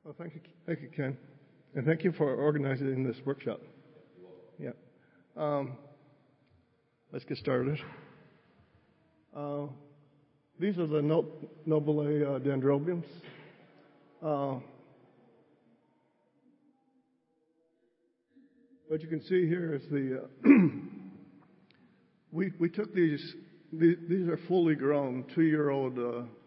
Well, thank you, Ken, and thank you for organizing this workshop. Yeah. Let's get started. These are the Nobile dendrobiums. What you can see here is the we took these are fully grown 2-year-old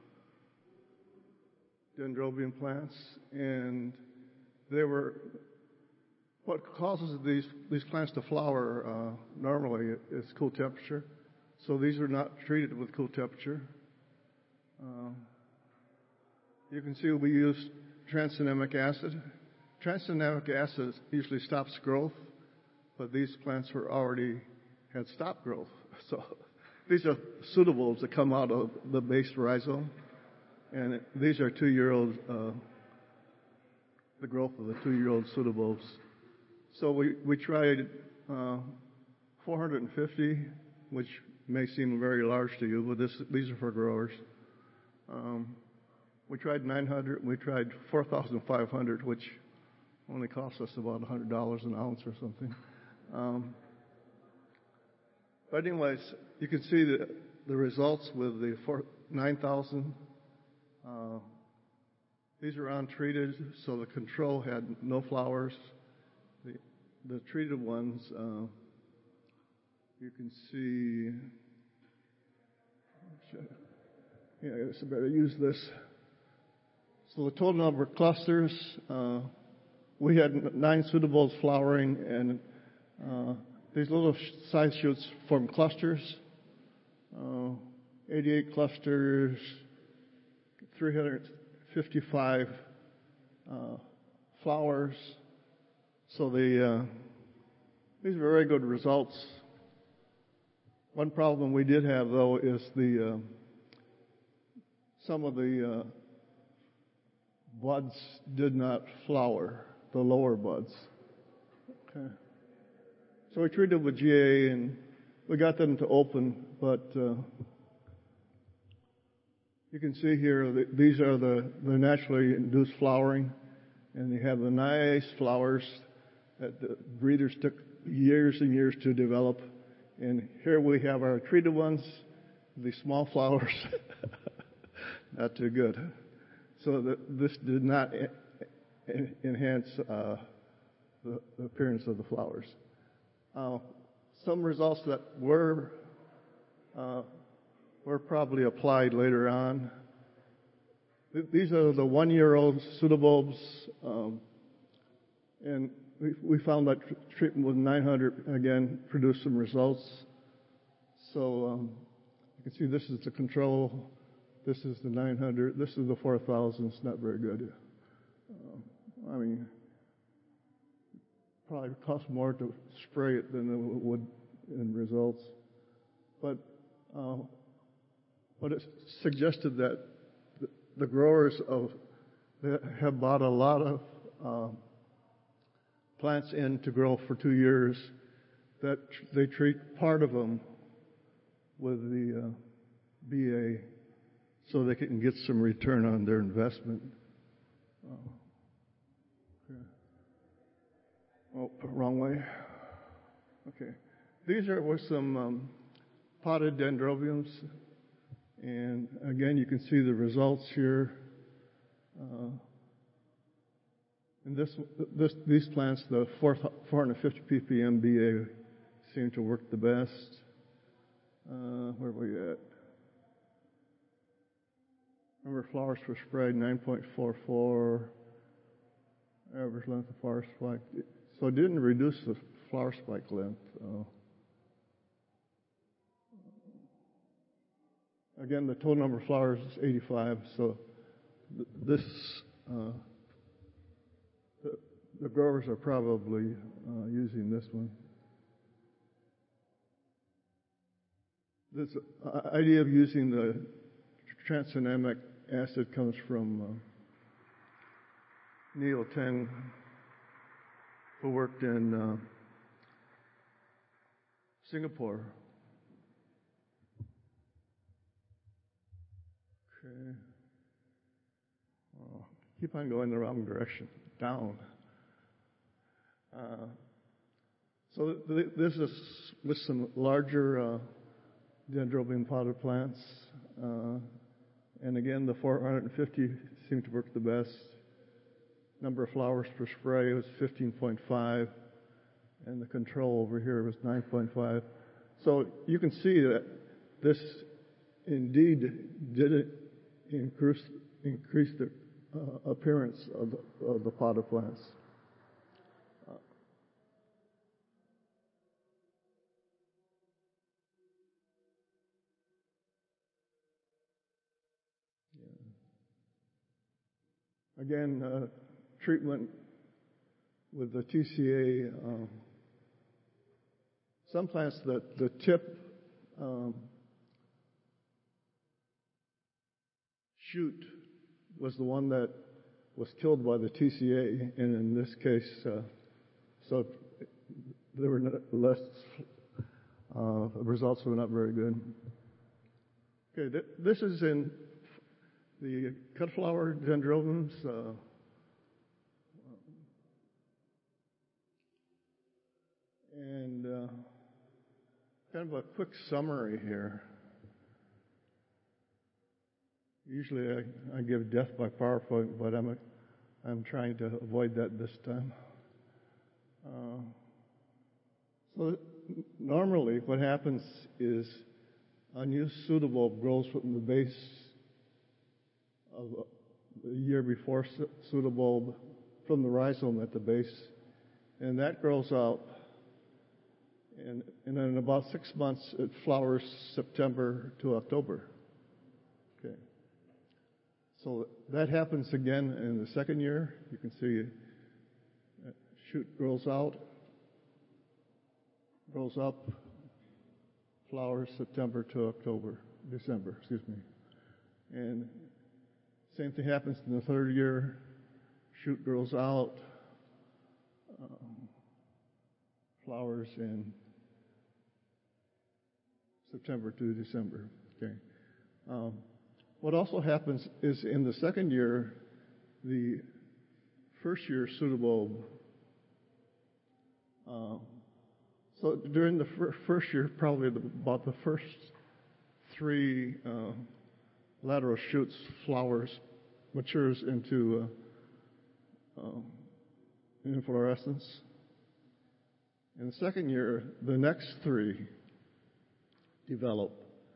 dendrobium plants, and they were what causes these plants to flower normally is cool temperature. So these are not treated with cool temperature. You can see we use tranexamic acid. Tranexamic acid usually stops growth, but these plants had stopped growth. So these are pseudobulbs that come out of the base rhizome, and these are 2-year-old, the growth of the 2-year-old pseudobulbs. So we tried 450, which may seem very large to you, but these are for growers. We tried 900, and we tried 4,500, which only cost us about $100 an ounce or something. But anyways, you can see the results with the 9,000. These are untreated, so the control had no flowers. The treated ones, you can see. Yeah, I guess I better use this. So the total number of clusters, we had 9 pseudobulbs flowering, and these little side shoots form clusters. 88 clusters, 355 flowers. So these are very good results. One problem we did have, though, is some of the buds did not flower, the lower buds. Okay. So we treated with GA, and we got them to open, but you can see here that these are the naturally induced flowering, and they have the nice flowers that the breeders took years and years to develop. And here we have our treated ones, the small flowers, not too good. So this did not enhance the appearance of the flowers. Some results that were probably applied later on. These are the 1-year-old pseudobulbs, and we found that treatment with 900 again produced some results. So you can see this is the control. This is the 900. This is the 4,000. It's not very good. I mean, probably cost more to spray it than it would in results. But it suggested that the growers have bought a lot of plants in to grow for 2 years, that they treat part of them with the BA so they can get some return on their investment. Okay. Oh, wrong way. Okay. These were some potted dendrobiums, and again you can see the results here. And these plants, the 450 ppm BA, seem to work the best. Where are we at? Number of flowers per sprayed, 9.44. Average length of flower spike. So it didn't reduce the flower spike length. Again, the total number of flowers is 85. So the growers are probably using this one. This idea of using the tranexamic acid comes from Neil Teng, who worked in Singapore. Okay. keep on going the wrong direction, down. So this is with some larger dendrobium potted plants. And again, the 450 seemed to work the best. Number of flowers per spray was 15.5, and the control over here was 9.5. So you can see that this indeed did increase the appearance of the potted plants. Again, treatment with the TCA. Some plants, the tip shoot was the one that was killed by the TCA, and in this case, so there were less. The results were not very good. Okay, this is in the cut flower dendrobiums. And kind of a quick summary here. Usually I give death by PowerPoint, but I'm trying to avoid that this time. So normally what happens is a new pseudobulb grows from the base of the year before pseudobulb from the rhizome at the base, and that grows out. And in about 6 months, it flowers September to October. Okay. So that happens again in the second year. You can see that shoot grows out, grows up, flowers September to December, excuse me. And same thing happens in the third year. Shoot grows out, flowers in September to December. Okay. What also happens is in the second year, the first year pseudobulb. So during the first year, probably about the first three lateral shoots, flowers, matures into inflorescence. In the second year, the next three develop.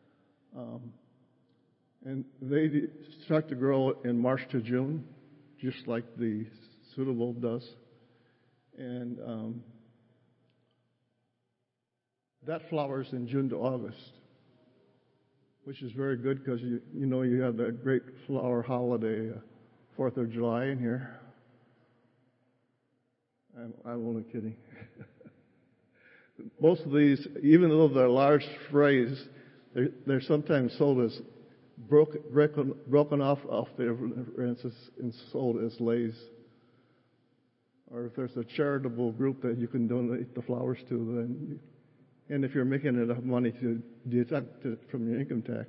And they start to grow in March to June, just like the pseudobulb does. And that flowers in June to August, which is very good because you know you have that great flower holiday, 4th of July in here. I'm only kidding. Most of these, even though they're large sprays, they're sometimes sold as broken off their branches and sold as lays. Or if there's a charitable group that you can donate the flowers to, then and if you're making enough money to deduct it from your income tax.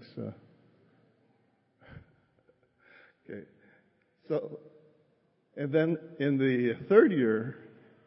Okay. So, and then in the third year,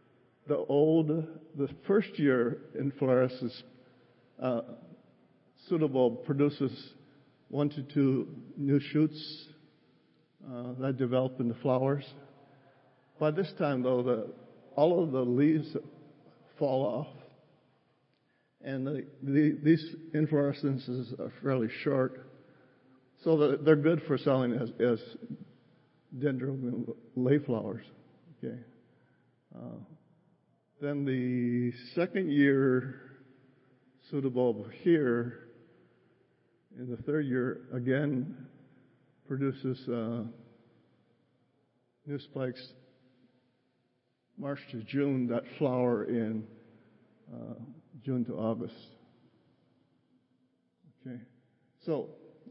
the first year inflorescence pseudobulb produces 1 to 2 new shoots that develop into flowers. By this time, though, all of the leaves fall off, and these inflorescences are fairly short, so that they're good for selling as dendrobium lay flowers. Okay. Then the second year pseudobulb here, in the third year, again produces new spikes March to June that flower in June to August. Okay, so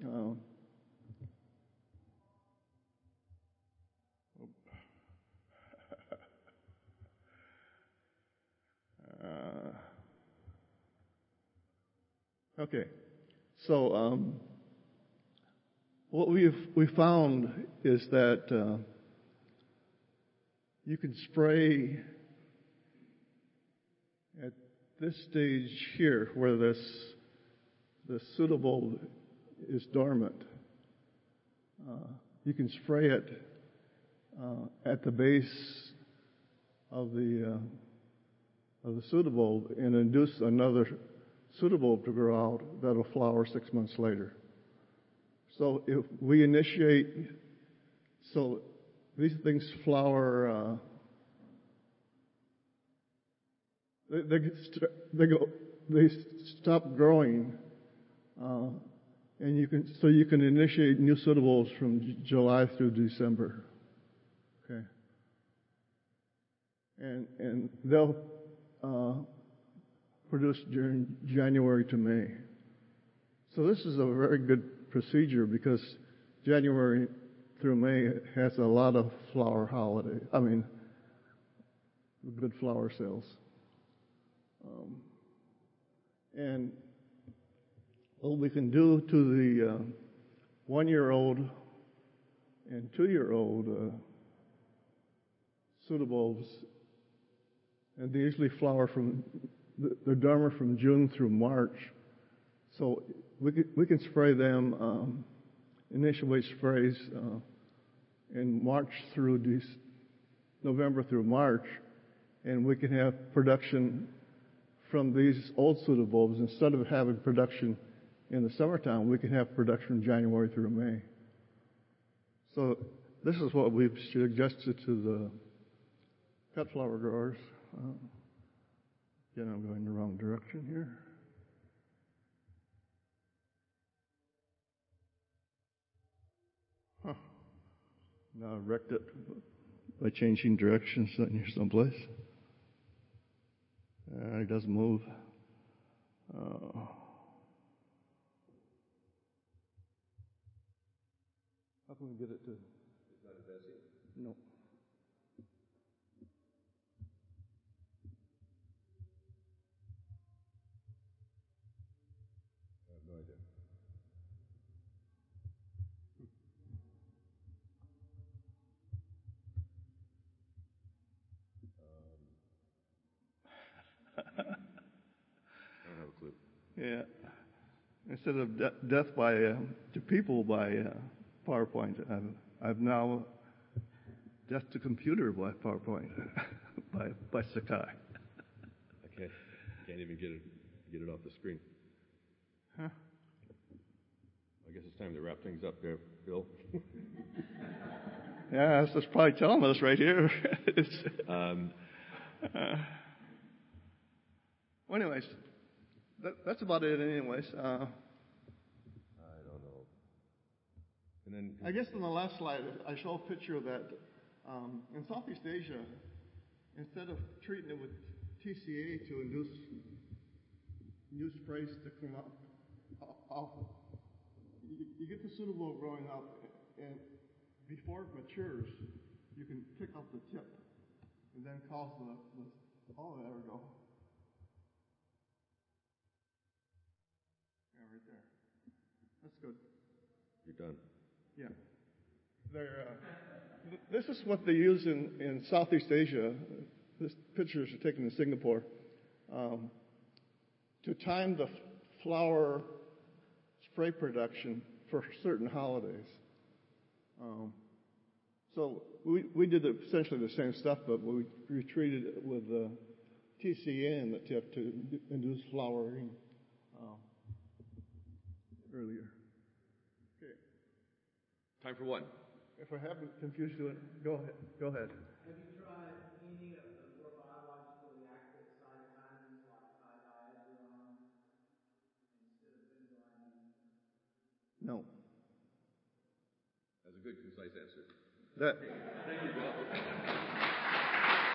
okay, so what we found is that you can spray at this stage here where the pseudobulb is dormant. You can spray it at the base of the pseudobulb and induce another pseudobulb to grow out that'll flower 6 months later. So if we initiate, so these things flower, they stop growing, and you can initiate new pseudobulbs from July through December. Okay, and they'll produce during January to May. So this is a very good procedure because January through May has a lot of good flower sales. And what we can do to the 1-year-old and 2-year-old pseudobulbs, and they usually flower they're dormant from June through March. So we can spray them, initiate sprays in November through March, and we can have production from these old pseudobulbs. Instead of having production in the summertime, we can have production January through May. So this is what we've suggested to the cut flower growers. Again, I'm going the wrong direction here. Now I wrecked it by changing directions here someplace. It doesn't move. How can we get it to? It's not advancing? No. I have no idea. I don't have a clue. Yeah. Instead of death to people by PowerPoint, I've now death to computer by PowerPoint by Sakai. I can't even get it off the screen. Huh? I guess it's time to wrap things up there, Bill. Yeah, that's probably telling us right here. Well, anyways, that's about it. Anyways, I don't know. And then I guess on the last slide, I show a picture of that. In Southeast Asia, instead of treating it with TCA to induce new sprays to come up, you get the pseudobulb growing up, and before it matures, you can pick up the tip, and then cause there we go. Yeah, right there. That's good. You're done. Yeah. This is what they use in Southeast Asia. This picture is taken in Singapore to time the flower spray production for certain holidays. So we did essentially the same stuff, but we treated it with TCA in the tip to induce flowering earlier. Okay. Time for one. If I haven't confused you, go ahead. Have you tried any of the more biologically active cytokines like diazinon instead of benzoyline? No. That's a good, concise answer. That. Thank you, Bill.